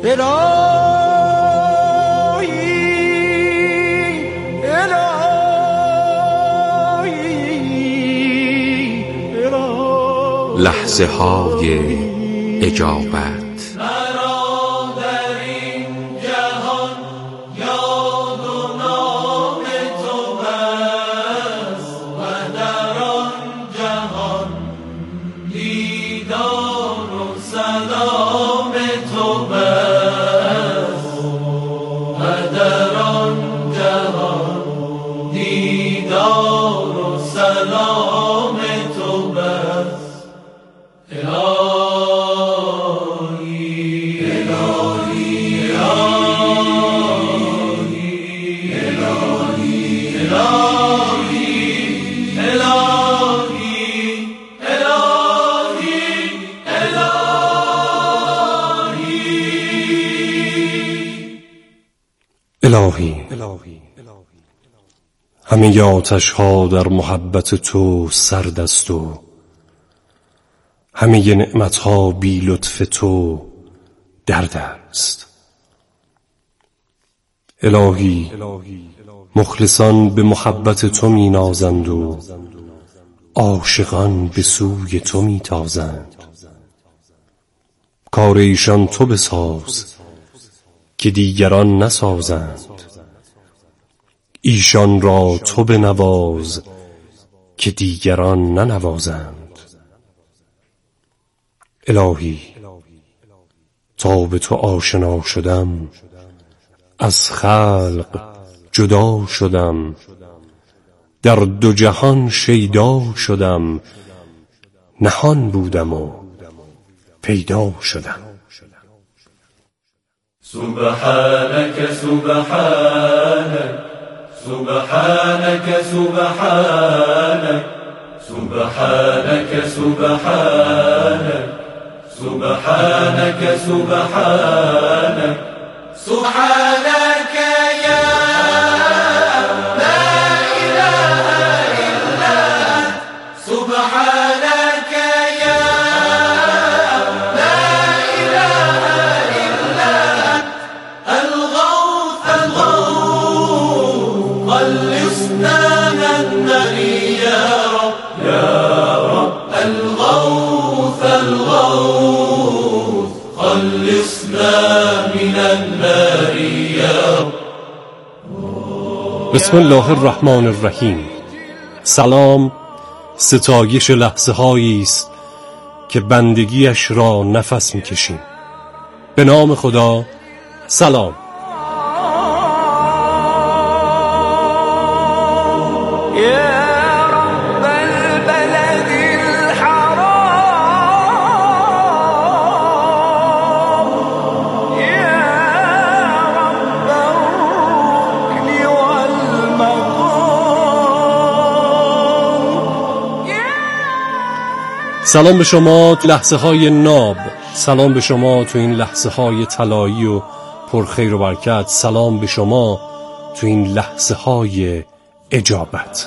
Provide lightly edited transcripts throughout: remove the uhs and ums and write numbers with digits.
لحظه های اجابت. الهی همه آتش ها در محبت تو سرد است و همه نعمت ها بی لطف تو درد است. الهی مخلصان به محبت تو می نازند و عاشقان به سوی تو می تازند. کار ایشان تو بساز که دیگران نسازند، ایشان را تو بنواز که دیگران ننوازند. الهی تا به تو آشنا شدم از خلق جدا شدم، در دو جهان شیدا شدم، نهان بودم و پیدا شدم. سبحانك سبحانك سبحانك سبحانك سبحانك سبحانك سبحانك سبحانك سبحانك يا لا إله إلا أنت سبحانك يا لا إله إلا أنت الغوث الغوث خلصنا من النار يا رب يا رب الغوث الغوث خلصنا من النار يا رب. بسم الله الرحمن الرحیم. سلام ستایش لحظه هایی است که بندگیش را نفس میکشیم. به نام خدا. سلام. سلام به شما تو لحظه های ناب، سلام به شما تو این لحظه های طلایی و پرخیر و برکت، سلام به شما تو این لحظه های اجابت.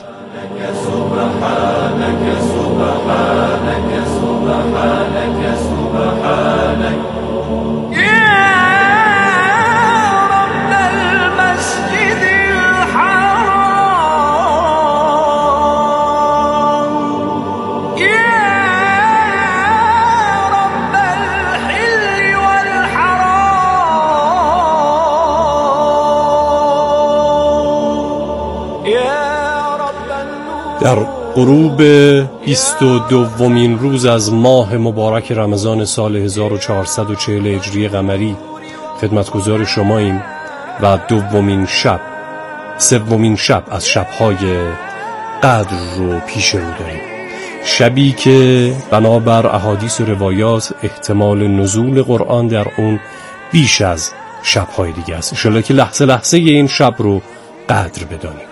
در غروب 22مین روز از ماه مبارک رمضان سال 1440 هجری قمری خدمتگزار شماییم و سومین شب از شب‌های قدر رو پیش رو داریم. شبی که بنابر احادیث و روایات احتمال نزول قرآن در اون بیش از شب‌های دیگه است. انشالله که لحظه لحظه این شب رو قدر بدانیم.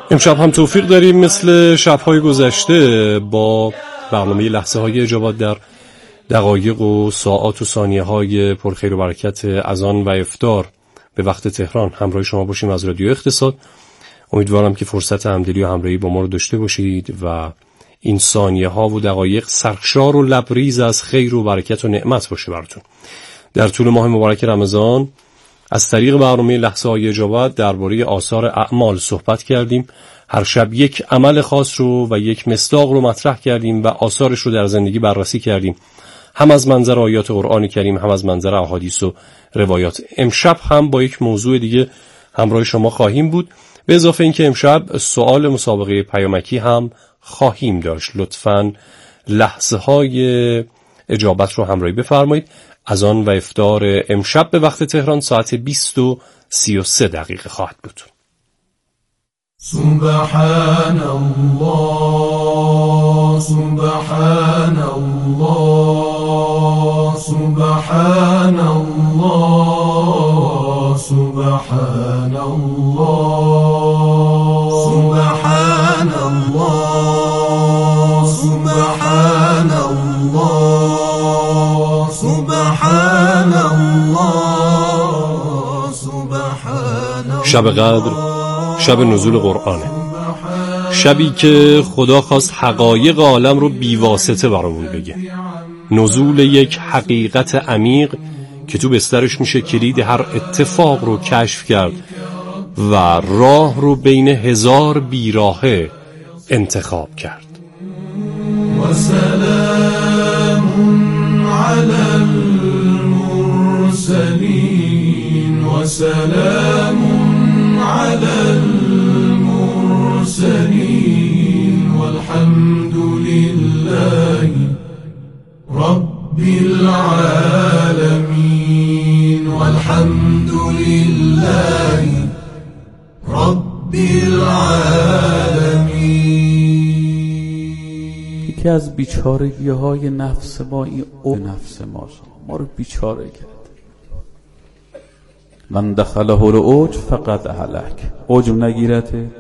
امشب هم توفیق داریم مثل شب‌های گذشته با برنامه لحظه های اجابات در دقایق و ساعات و ثانیه های پرخیر و برکت اذان و افطار به وقت تهران همراه شما باشیم از رادیو اقتصاد. امیدوارم که فرصت همدلی و همراهی با ما رو داشته باشید و این ثانیه ها و دقایق سرشار و لبریز از خیر و برکت و نعمت باشه براتون. در طول ماه مبارک رمضان از طریق برنامه لحظه های اجابت درباره آثار اعمال صحبت کردیم. هر شب یک عمل خاص رو و یک مصداق رو مطرح کردیم و آثارش رو در زندگی بررسی کردیم، هم از منظر آیات قرآن کریم هم از منظر احادیث و روایات. امشب هم با یک موضوع دیگه همراه شما خواهیم بود، به اضافه اینکه امشب سوال مسابقه پیامکی هم خواهیم داشت. لطفاً لحظه های اجابت رو همراهی بفرمایید. اذان و افطار امشب به وقت تهران ساعت 20:33 خواهد بود. سبحان الله سبحان الله سبحان الله سبحان الله سبحان الله سبحان الله سبحان الله سبحان الله. شب قدر شب نزول قرآنه، شبی که خدا خواست حقایق عالم رو بیواسطه برامون بگه. نزول یک حقیقت عمیق که تو بسترش میشه کلید هر اتفاق رو کشف کرد و راه رو بین هزار بیراهه انتخاب کرد. و سلام علی المرسلین و سلام على المرسلين والحمد لله رب العالمين والحمد لله رب العالمين. یکی از بیچارگی های نفس ما این نفس ما رو بیچاره کرد. من دخله العجب فقط هلک. عجب نگیرته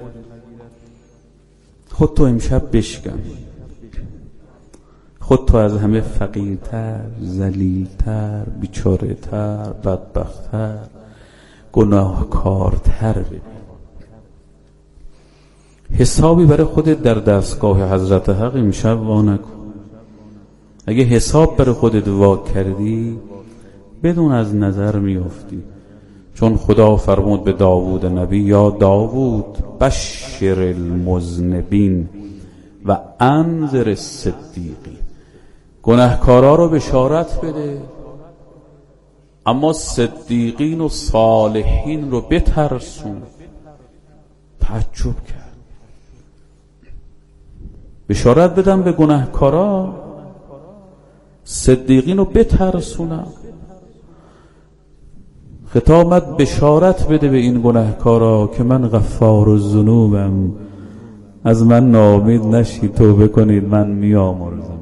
خود تو امشب بشکن. خود تو از همه فقیرتر، ذلیلتر، بیچاره‌تر، بدبختتر، گناهکارتر ببین. حسابی برای خودت در دستگاه حضرت حق امشب وا نکن. اگه حساب برای خودت وا کردی بدون از نظر میافتی، چون خدا فرمود به داوود نبی یا داوود بشر المذنبین و انذر الصدیقین. گناهکارا رو بشارت بده اما صدیقین و صالحین رو بترسون. تعجب کرد. بشارت بدم به گناهکارا، صدیقین رو بترسونم. خطابت بشارت بده به این گناهکارا که من غفار الذنوبم، از من ناامید نشید، توبه کنید من میامرزمتون.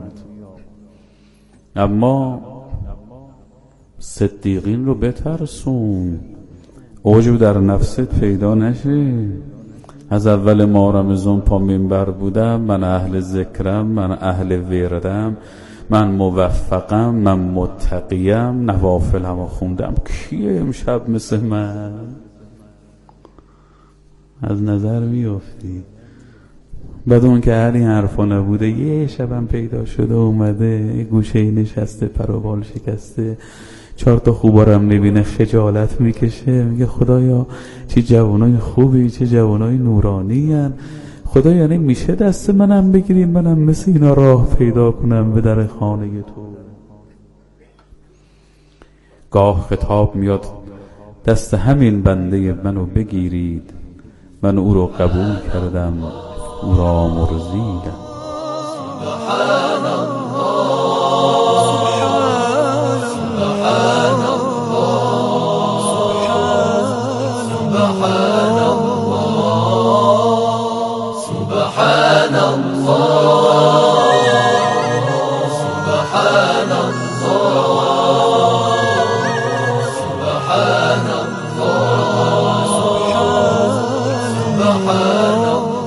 اما صدیقین رو بترسون، عجب در نفست پیدا نشه. از اول ماه رمضان پا منبر بودم، من اهل ذکرم، من اهل وردم، من موفقم، من متقیم، نوافلمو خوندم. کیه امشب مثل من؟ از نظر میافتی. بعد اون که هر این حرفا نبوده، یه شبم پیدا شده اومده گوشه نشسته، پروبال شکسته، 4 تا خوبارم میبینه خجالت میکشه، میگه خدایا چه جوانای خوبی، چه جوانای نورانی هن. خدا یعنی میشه دست منم بگیری منم مثل اینا راه پیدا کنم به در خانه تو. گاه خطاب میاد دست همین بنده منو بگیرید، من او رو قبول کردم، او را مرزیدم. سبحان الله سبحان الله سبحان الله سبحان الله سبحان الله سبحان الله سبحان الله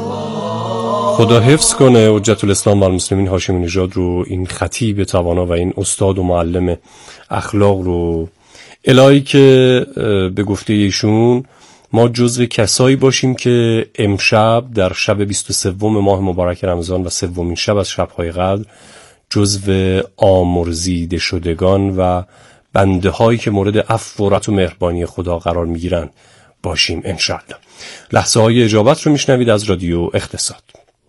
خدا حفظ کنه حجت الاسلام و المسلمین هاشمی نژاد رو، این خطیب توانا و این استاد و معلم اخلاق رو. الهی که به گفته ایشون ما جزو کسایی باشیم که امشب در شب 23 ماه مبارک رمضان و سومین شب از شب‌های قدر جزو آمرزیده شدگان و بنده هایی که مورد عفو و رحمت و مهربانی خدا قرار میگیرن باشیم انشاءالله. لحظه های اجابت رو میشنوید از رادیو اقتصاد.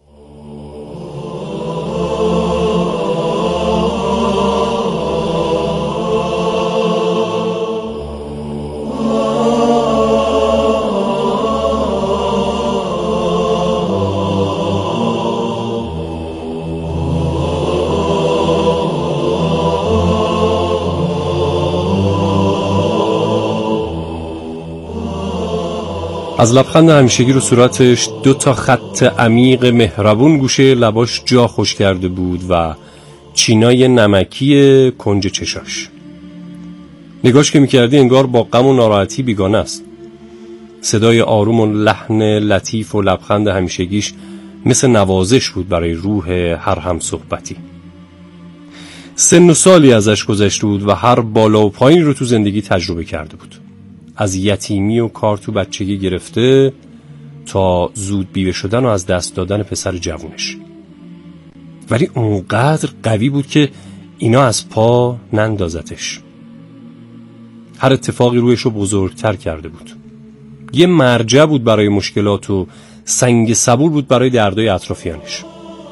از لبخند همیشگی رو صورتش 2 خط عمیق مهربون گوشه لباش جا خوش کرده بود و چینای نمکی کنج چشاش. نگاش که میکردی انگار با غم و ناراحتی بیگانه است. صدای آروم و لحن لطیف و لبخند همیشگیش مثل نوازش بود برای روح هر هم صحبتی. سن و سالی ازش گذشته بود و هر بالا و پایین رو تو زندگی تجربه کرده بود. از یتیمی و کار تو بچگی گرفته تا زود بیوه شدن و از دست دادن پسر جوونش. ولی اونقدر قوی بود که اینا از پا نندازتش. هر اتفاقی رویش رو بزرگتر کرده بود. یه مرجع بود برای مشکلات و سنگ صبور بود برای دردای اطرافیانش.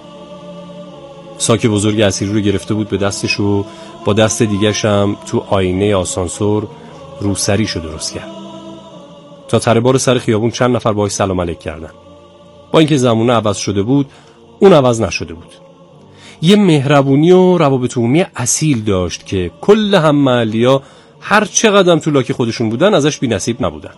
ساک بزرگ اسیری رو گرفته بود به دستش و با دست دیگرش هم تو آینه آسانسور روسریشو درست کرد. تا تره بار سر خیابون چند نفر باهاش سلام علیک کردن. با اینکه زمونه عوض شده بود، اون عوض نشده بود. یه مهربونی و روابط عمومی اصیل داشت که کل هم محلیا هر چقدر تو لاک خودشون بودن ازش بی نصیب نبودن.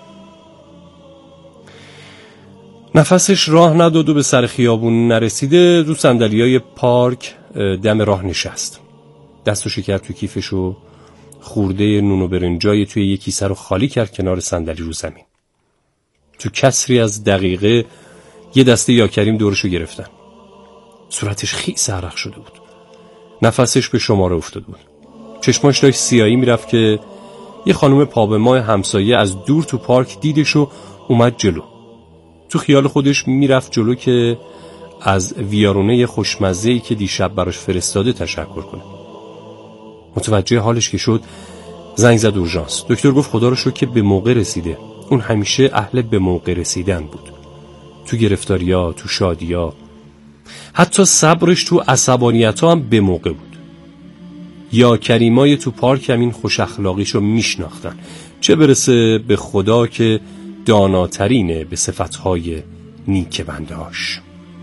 نفسش راه نداد و به سر خیابون نرسیده رو صندلیای پارک دم راه نشست. دستو شکر تو کیفش و خورده نون و برنجای توی یک کیسه رو خالی کرد کنار صندلی رو زمین. تو کسری از دقیقه یه دسته یا کریم دورشو گرفتن. صورتش خیس عرق شده بود. نفسش به شماره افتاده بود. چشماش داشت سیاهی میرفت که یه خانم پا به ماه همسایه از دور تو پارک دیدش و اومد جلو. تو خیال خودش میرفت جلو که از ویارونه خوشمزه‌ای که دیشب براش فرستاده تشکر کنه. متوجه حالش که شد زنگ زد اورژانس. دکتر گفت خدا رو شکر که به موقع رسیده. اون همیشه اهل به موقع رسیدن بود. تو گرفتاریا، تو شادیا، حتی صبرش تو عصبانیت‌ها هم به موقع بود. یا کریمای تو پارک همین خوش اخلاقیشو میشناختن، چه برسه به خدا که داناترینه به صفتهای نیک بندهاش.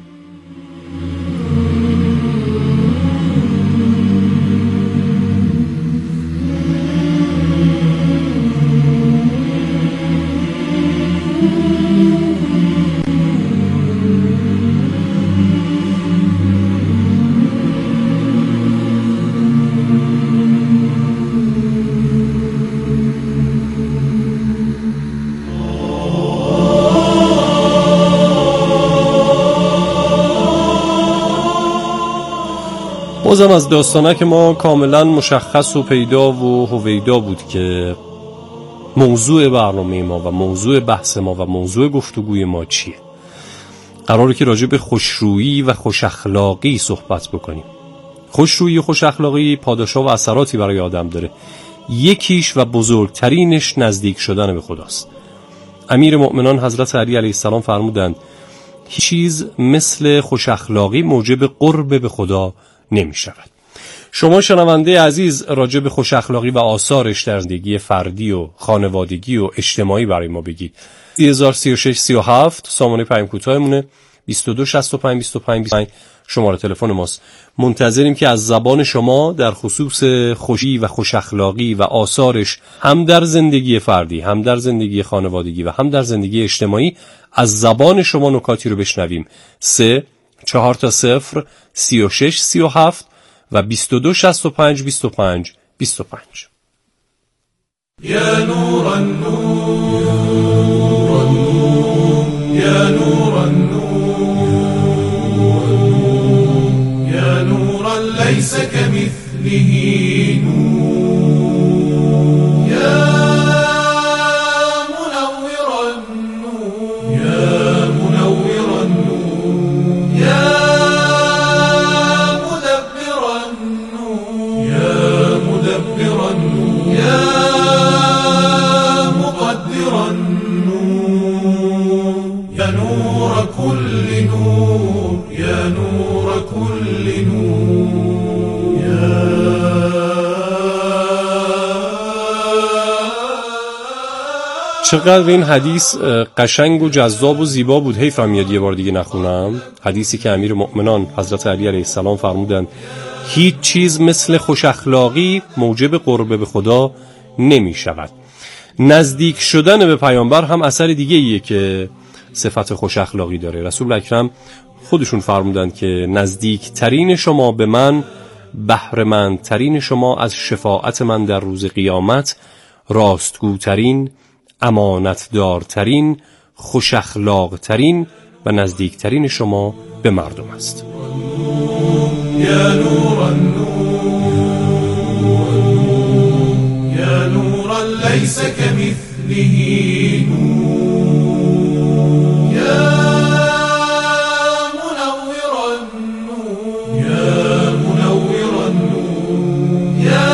بازم از داستانک ما کاملا مشخص و پیدا و هویدا بود که موضوع برنامه ما و موضوع بحث ما و موضوع گفتگوی ما چیه. قراره که راجع به خوشرویی و خوش اخلاقی صحبت بکنیم. خوشرویی و خوش اخلاقی پاداشا و اثراتی برای آدم داره. یکیش و بزرگترینش نزدیک شدن به خداست. امیر مؤمنان حضرت علی علیه السلام فرمودند هیچ چیز مثل خوش اخلاقی موجب قرب به خدا نمی شود. شما شنونده عزیز راجع به خوش اخلاقی و آثارش در زندگی فردی و خانوادگی و اجتماعی برای ما بگید. 303637 سامانه پیام کوتاهمونه 22652525 شماره تلفن ماست. منتظریم که از زبان شما در خصوص خوشی و خوش اخلاقی و آثارش هم در زندگی فردی، هم در زندگی خانوادگی و هم در زندگی اجتماعی از زبان شما نکاتی رو بشنویم. 3-4-0 36-37 و 22-65-25-25. يا نور النور يا نور النور كمثله نور يا منور النور يا منور النور يا مدبر النور يا مدبر النور يا مقدر النور يا نور كل نور يا نور كل نور يا چقدر این حدیث قشنگ و جذاب و زیبا بود. حیفم میاد یه بار دیگه نخونم. حدیثی که امیر مؤمنان حضرت علی علیه السلام فرمودند هیچ چیز مثل خوش اخلاقی موجب قرب به خدا نمی شود. نزدیک شدن به پیامبر هم اثر دیگه ایه که صفت خوش اخلاقی داره. رسول اکرم خودشون فرمودند که نزدیک ترین شما به من بهره‌مند ترین شما از شفاعت من در روز قیامت، راستگوترین، امانتدارترین، خوش اخلاقترین و نزدیکترین شما به مردم است. یا نور النور یا نور لیس کمثله نور یا منور النور یا منور النور یا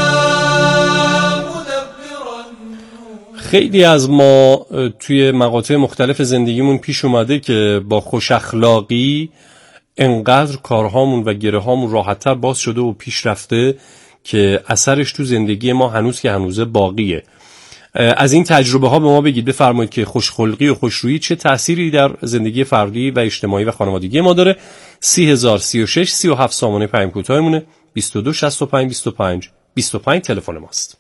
مدبر النور. خیلی از ما توی مقاطع مختلف زندگیمون پیش اومده که با خوش اخلاقی انقدر کارهامون و گرهامون راحت‌تر باز شده و پیش رفته که اثرش تو زندگی ما هنوز که هنوزه باقیه. از این تجربه ها به ما بگید، بفرمایید که خوشخلقی و خوشرویی چه تأثیری در زندگی فردی و اجتماعی و خانوادگی ما داره. 30,036 37 سامانه پیام کوتاهمونه، 22 65 25 25 تلفن ماست.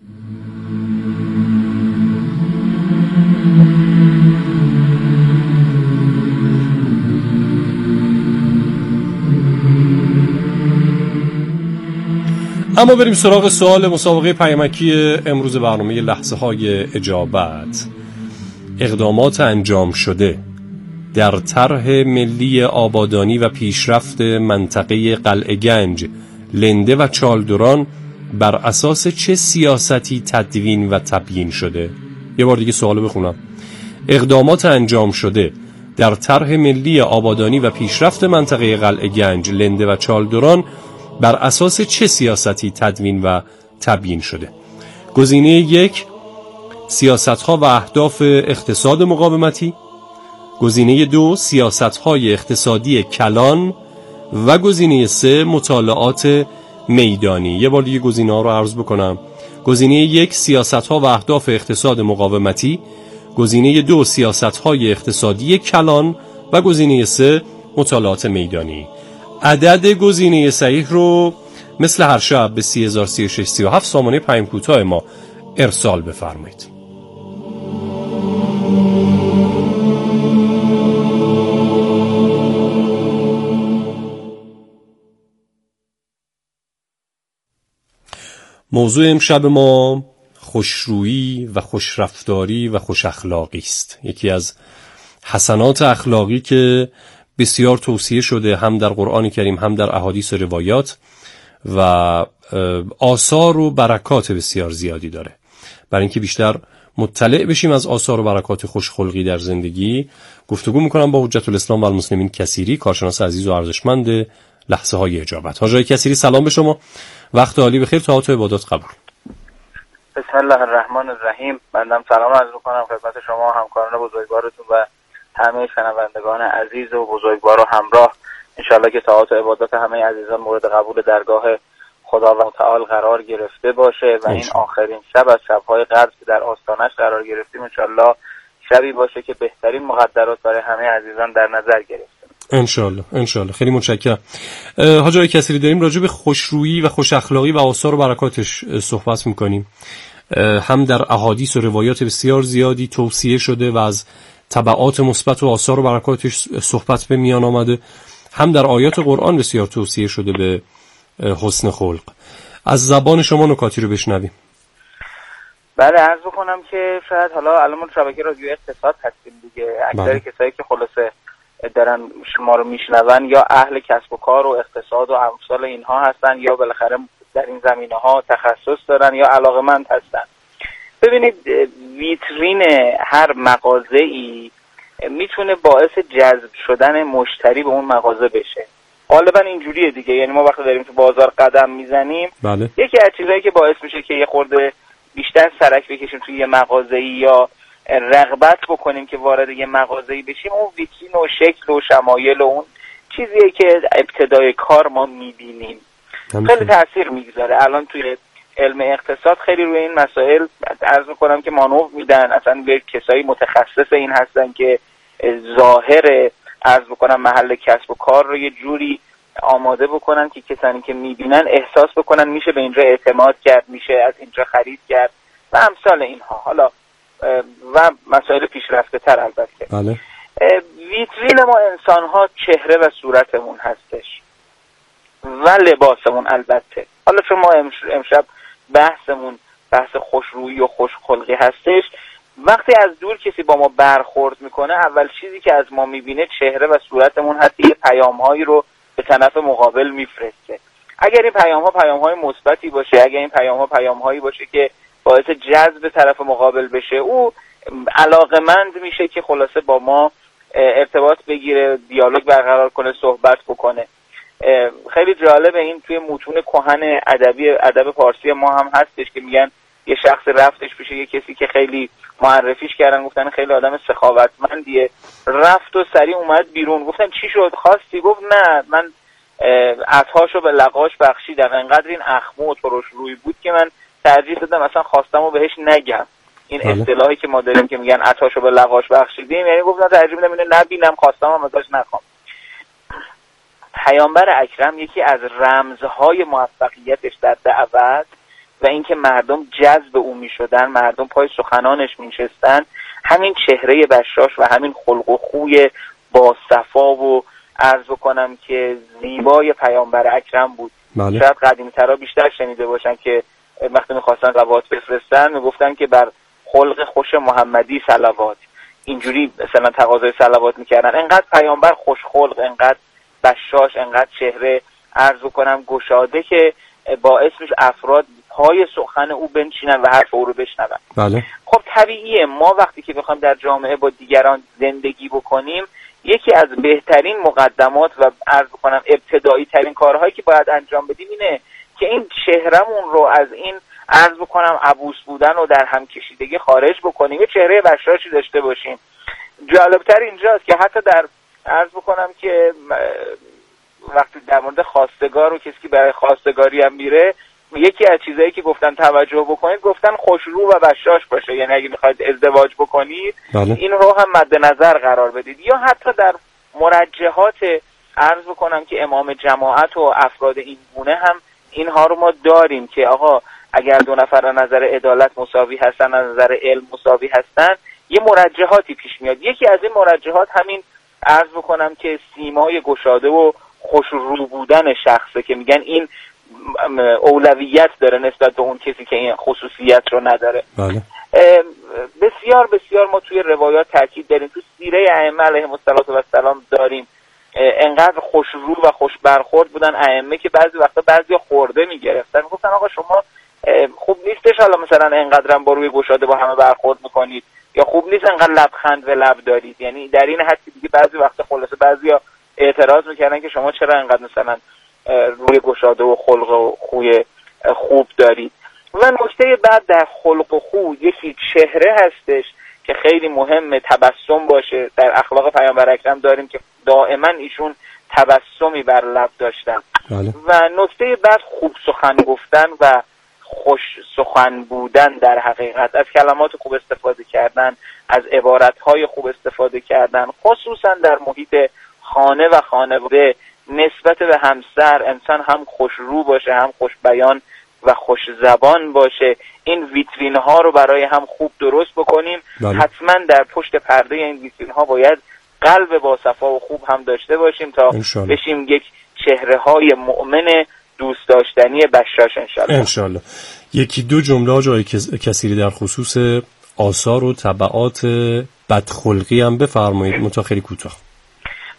اما بریم سراغ سوال مسابقه پیامکی امروز برنامه لحظه های اجابت. اقدامات انجام شده در طرح ملی آبادانی و پیشرفت منطقه قلعه گنج، لنده و چالدران بر اساس چه سیاستی تدوین و تبیین شده؟ یه بار دیگه سوالو بخونم. اقدامات انجام شده در طرح ملی آبادانی و پیشرفت منطقه قلعه گنج، لنده و چالدران بر اساس چه سیاستی تدوین و تبیین شده؟ گزینه 1 سیاست‌ها و اهداف اقتصاد مقاومتی، گزینه 2 سیاست‌های اقتصادی کلان و گزینه 3 مطالعات میدانی. یه بار دیگه گزینه‌ها رو عرض بکنم. گزینه 1 سیاست‌ها و اهداف اقتصاد مقاومتی، گزینه 2 سیاست‌های اقتصادی کلان و گزینه 3 مطالعات میدانی. عدد گزینه صحیح رو مثل هر شب به 30,036 37 سامانه پیام کوتاه ما ارسال بفرمایید. موضوع امشب ما خوشرویی و خوشرفتاری و خوش اخلاقی است. یکی از حسنات اخلاقی که بسیار توصیه شده هم در قرآن کریم هم در احادیث و روایات و آثار و برکات بسیار زیادی داره. برای اینکه بیشتر مطلع بشیم از آثار و برکات خوشخلقی در زندگی، گفتگو میکنم با حجت الاسلام و المسلمین کثیری، کارشناس عزیز و ارزشمند لحظه های اجابت. حاج آقای کثیری سلام به شما، وقت عالی بخیر، طاعت و عبادات قبول. بسم الله الرحمن الرحیم. بنده سلام عرض میکنم خدمت شما همکاران بزرگوارتون و همه شنوندگان عزیز و بزرگوار و همراه. انشالله که طاعت و عبادت همه عزیزان مورد قبول درگاه خداوند تعالی قرار گرفته باشه و این آخرین شب از شب‌های قدر که در آستانش قرار گرفتیم انشالله شبی باشه که بهترین مقدرات برای همه عزیزان در نظر گرفته. انشالله. خیلی متشکرم. حاج آقای کثیری، داریم راجع به خوشرویی و خوش اخلاقی و آثار و برکاتش صحبت می‌کنیم. هم در احادیث و روایات بسیار زیادی توصیه شده و از تبعات مثبت و آثار و برکاتش صحبت به میان آمده، هم در آیات قرآن بسیار توصیه شده به حسن خلق. از زبان شما نکاتی رو بشنویم. بله، عرض بکنم که شاید حالا الان شبکه رادیو اقتصاد هستیم دیگه، اکثر کسایی که خلاصه دارن ما رو میشنون یا اهل کسب و کار و اقتصاد و امثال اینها هستن یا بالاخره در این زمینه‌ها تخصص دارن یا علاقه‌مند هستن. ببینید ویترین هر مغازه‌ای میتونه باعث جذب شدن مشتری به اون مغازه بشه. غالبا اینجوریه دیگه، یعنی ما وقتی داریم تو بازار قدم میزنیم بله. یکی از چیزایی که باعث میشه که یه خورده بیشتر سرک بکشیم توی یه مغازه‌ای یا رغبت بکنیم که وارد یه مغازه‌ای بشیم اون ویترین و شکل و شمایل و اون چیزیه که ابتدای کار ما میبینیم خیلی تأثیر میگذاره. الان توی علم اقتصاد خیلی روی این مسائل عرض میکنم که مانور میدن، اصلا به کسایی متخصص این هستن که ظاهر عرض میکنم محل کسب و کار رو یه جوری آماده بکنن که کسانی که میبینن احساس بکنن میشه به اینجا اعتماد کرد، میشه از اینجا خرید کرد و امثال اینها. حالا و مسائل پیشرفته تر البته. بله. ویترین ما انسان ها چهره و صورتمون هستش و لباسمون البته. حالا چون ما امشب بحثمون بحث خوشرویی و خوشخلقی هستش، وقتی از دور کسی با ما برخورد میکنه اول چیزی که از ما میبینه چهره و صورتمون هست، یه پیام‌هایی رو به طرف مقابل میفرسته. اگر این پیام‌های مثبتی باشه، اگر این پیام‌هایی باشه که باعث جذب طرف مقابل بشه، او علاقه‌مند میشه که خلاصه با ما ارتباط بگیره، دیالوگ برقرار کنه، صحبت بکنه. خیلی جالبه این توی متون کهن ادب فارسی ما هم هستش که میگن یه شخص رفتش پیش یه کسی که خیلی معرفیش کردن، گفتن خیلی آدم سخاوتمندیه، رفت و سریع اومد بیرون. گفتن چی شد خواستی؟ گفت نه من عطاشو به لقاش بخشیدم، انقدر این اخمو و ترش روی بود که من ترجیح دادم اصلا خواستم و بهش نگم. این اصطلاحی که ما داریم که میگن عطاشو به لقاش بخشیدیم، یعنی گفتن ترجیح میدم اینو نبینم، خواستم هم ازش نخوام. پیامبر اکرم یکی از رمزهای موفقیتش در دعوت و اینکه مردم جذب او میشدن، مردم پای سخنانش میشستن، همین چهره بشاش و همین خلق و خوی با صفا و عرض بکنم که زیبای پیامبر اکرم بود. بله. شاید قدیمی‌ترا بیشتر شنیده باشن که وقتی میخواستن صلوات بفرستن میگفتن که بر خلق خوش محمدی صلوات، اینجوری مثلا تقاضای صلوات میکردن. انقدر پیامبر خوش خلق، انقدر بشاش، انقدر چهره عرض بکنم گشاده که باعث میشه افراد پای سخن او بنشینن و حرف او رو بشنون. بله. خب طبیعیه ما وقتی که بخوایم در جامعه با دیگران زندگی بکنیم، یکی از بهترین مقدمات و عرض بکنم ابتدایی ترین کارهایی که باید انجام بدیم اینه که این چهرمون رو از این عرض بکنم عبوس بودن و در هم کشیدگی خارج بکنیم، یه چهره بشاشی داشته باشیم. جالبتر اینجاست که حتی در عرض بکنم که وقتی در مورد خواستگار و کسی که برای خواستگاری هم میره، یکی از چیزایی که گفتن توجه بکنید، گفتن خوشرو و بشاش باشه، یعنی اگه میخواید ازدواج بکنید بله. این رو هم مد نظر قرار بدید. یا حتی در مرجحات عرض بکنم که امام جماعت و افراد این گونه هم اینها رو ما داریم که آقا اگر دو نفر از نظر عدالت مساوی هستن، از نظر علم مساوی هستن، یه مرجحاتی پیش میاد. یکی از این مرجحات همین عرض بکنم که سیمای گشاده و خوشرو بودن شخصه که میگن این اولویت داره نسبت به اون کسی که این خصوصیت رو نداره. بله. بسیار بسیار ما توی روایات تاکید داریم، تو سیره ائمه علیهم السلام داریم انقدر خوشرو و خوش برخورد بودن ائمه که بعضی وقتا بعضیا خورده میگرفتن، میگفتن آقا شما خوب نیستش حالا مثلا انقدرم با روی گشاده با همه برخورد میکنید، یا خوب نیست انقدر لبخند و لب دارید. یعنی در این حد دیگه بعضی وقتا خلاصه بعضیا اعتراض میکردن که شما چرا انقدر مثلا روی گشاده و خلق و خوی خوب دارید. و نکته بعد در خلق و خو یکی چهره هستش که خیلی مهمه، تبسم باشه. در اخلاق پیامبر اکرم داریم که دائما ایشون تبسمی بر لب داشتن. بله. و نکته بعد خوب سخن گفتن و خوش سخن بودن، در حقیقت از کلمات خوب استفاده کردن، از عبارتهای خوب استفاده کردن، خصوصا در محیط خانه و خانواده نسبت به همسر انسان هم خوش رو باشه، هم خوش بیان و خوش زبان باشه. این ویترین ها رو برای هم خوب درست بکنیم. بله. حتما در پشت پرده این ویترین ها باید قلب با صفا و خوب هم داشته باشیم تا بشیم یک چهره های مؤمن دوست داشتنی بشاش انشالله. یکی دو جمله آقای کثیری در خصوص آثار و تبعات بدخلقی هم بفرمایید، متأخری کوتاه.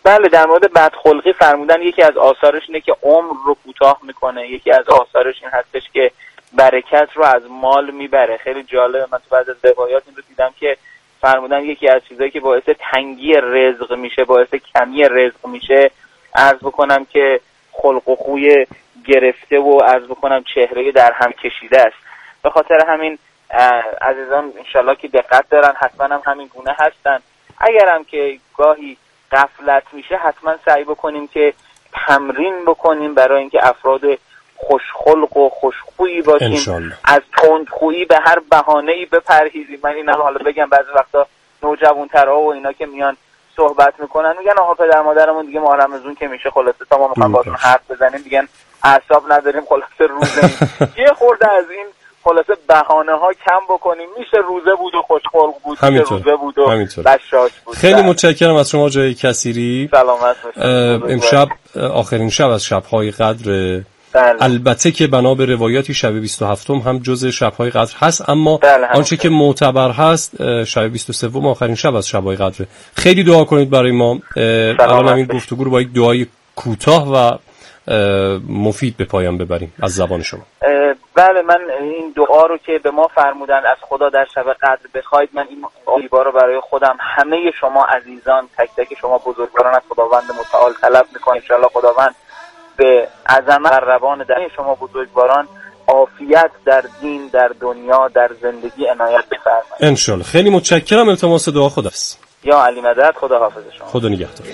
بله، در مورد بدخلقی فرمودن یکی از آثارش اینه که عمر رو کوتاه میکنه، یکی از آثارش این هستش که برکت رو از مال میبره. خیلی جالبه، من تو بعضی از روایات این رو دیدم که فرمودن یکی از چیزایی که باعث تنگی رزق میشه، باعث کمی رزق میشه، عرض بکنم که خلق و خوی گرفته و عرض بکنم چهره در هم کشیده است. به خاطر همین عزیزان انشالله که دقت دارن، حتما هم همین گونه هستن. اگرم که گاهی غفلت میشه حتما سعی بکنیم که تمرین بکنیم برای اینکه افراد خوشخلق و خوشخویی باشیم، انشالله. از تندخویی به هر بهانه‌ای بپرهیزیم. من اینا حالا بگم بعضی وقتا نوجوان‌ترها و اینا که میان صحبت میکنن میگن آقا پدر مادرمون دیگه ماه رمضان که میشه خلاصه تا ما میخوام باهاتون حرف بزنیم میگن اعصاب نداریم، خلاصه روزه یه خورده از این خلاصه بهانه ها کم بکنیم. میشه روزه بود و خوشخلق بود، میشه روزه بود و بشاش بود. خیلی متشکرم از شما جای کثیری. سلامت باشید. امشب آخرین شب از شب‌های قدر. بله. البته که بنا به روایاتی شب 27 هم جزء شب‌های قدر هست، اما آنچه که معتبر هست شب 23 آخرین شب از شب‌های قدر. خیلی دعا کنید برای ما. الان همین گفتگو رو با یک دعای کوتاه و مفید به پایان ببریم از زبان شما. بله، من این دعا رو که به ما فرمودن از خدا در شب قدر بخواید، من این دعا رو برای خودم، همه شما عزیزان، تک تک شما بزرگواران از خداوند متعال طلب می‌کنم. ان شاءالله خداوند به عظمت روان در شما بزرگواران عافیت در دین، در دنیا، در زندگی عنایت بفرمایید ان شاءالله. خیلی متشکرم. التماس دعا خداحافظ. یا علی مدد. خدا حافظ شما. خدا نگهدار.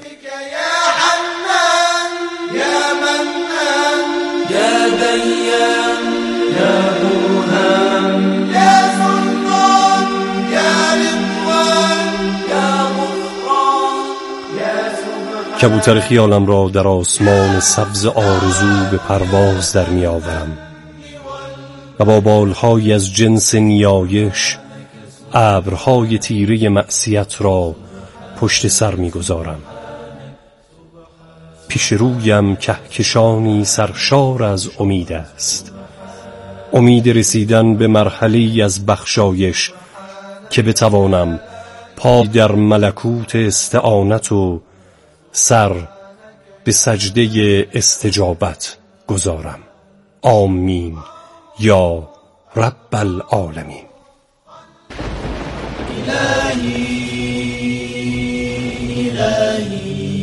يا منان يا ديان يا برهان يا سلطان يا رضوان يا غفران يا سبحان. کبوتر خیالم را در آسمان سبز آرزو به پرواز در می آورم و با بالهای از جنس نیایش ابرهای تیره معصیت را پشت سر می گذارم. پیش رویم کهکشانی سرشار از امید است، امید رسیدن به مرحله از بخشایش که بتوانم پای در ملکوت استعانت و سر به سجده استجابت گذارم. آمین یا رب العالمین. إلهي إلهي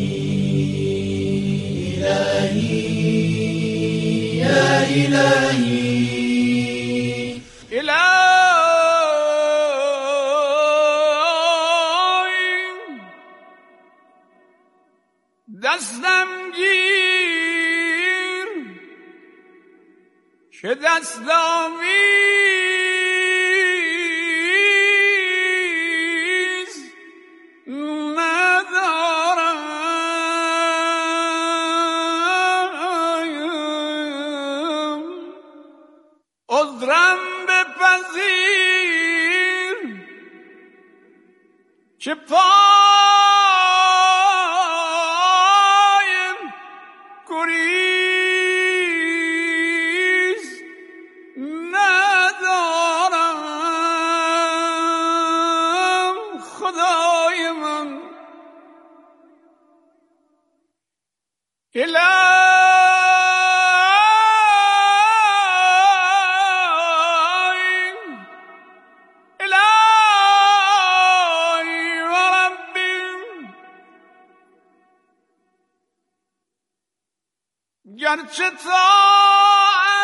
يا إلهي إلهي دستم گیر که دستاویز ندارم. عذرم بپذیر که پایم گریز ندارم. خدای من گرچه تا